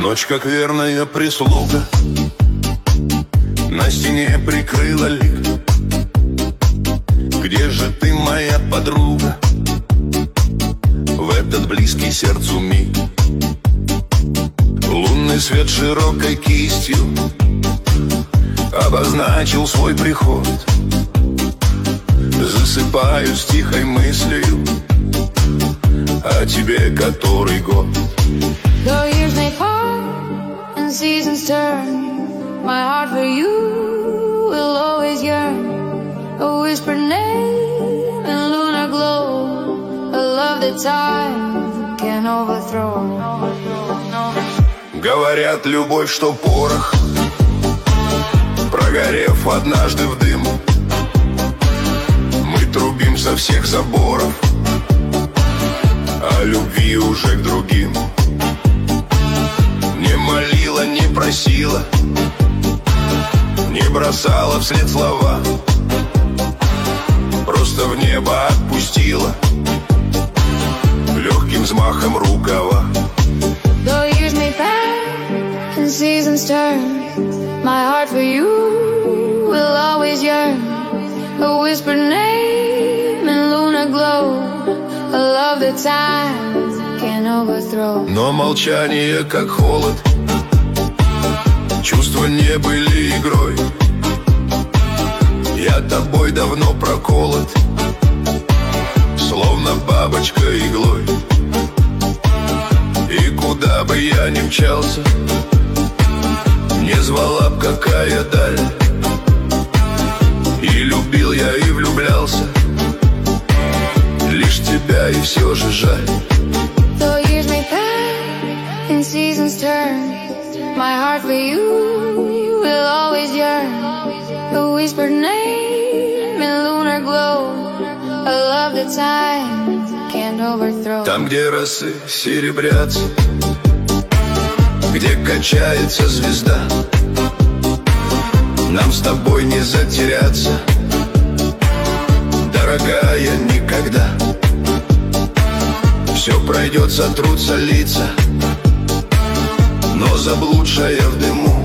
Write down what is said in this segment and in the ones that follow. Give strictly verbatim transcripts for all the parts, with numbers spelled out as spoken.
Ночь, как верная прислуга, на стене прикрыла лик. Где же ты, моя подруга, в этот близкий сердцу миг? Лунный свет широкой кистью обозначил свой приход. Засыпаю с тихой мыслью о тебе который год. Though years may pass and seasons turn, my heart for you will always yearn. A whispered name in lunar glow, a love that time can overthrow. Говорят, любовь, что порох, прогорев однажды в дым, мы трубим со всех заборов, а любви уже к другим. Не молила, не просила, не бросала вслед слова, просто в небо отпустила легким взмахом рукава. Though years may pass and seasons turn, my heart for you will always yearn. A whispered name in lunar glow, a love that time can overthrow. Но молчание, как холод, чувства не были игрой. Я тобой давно проколот, словно бабочка иглой. И куда бы я ни мчался, не звала б какая даль. И любил я, и влюблялся, лишь тебя, и все же жаль. Though years may pass and seasons turn, my heart for you will always yearn. A whispered name in lunar glow, a love that time can't overthrow. Там, где росы серебрятся, где качается звезда, нам с тобой не затеряться, дорогая, никогда. Все пройдет, сотрутся лица, но заблудшая в дыму,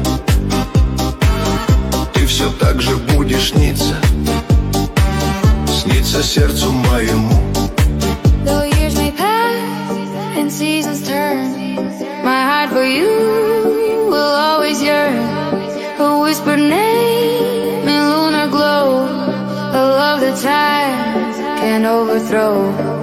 ты все так же будешь сниться, сниться сердцу моему. Though years may pass and seasons turn, my heart for you will always yearn. A whispered name in lunar glow, a love that time can overthrow.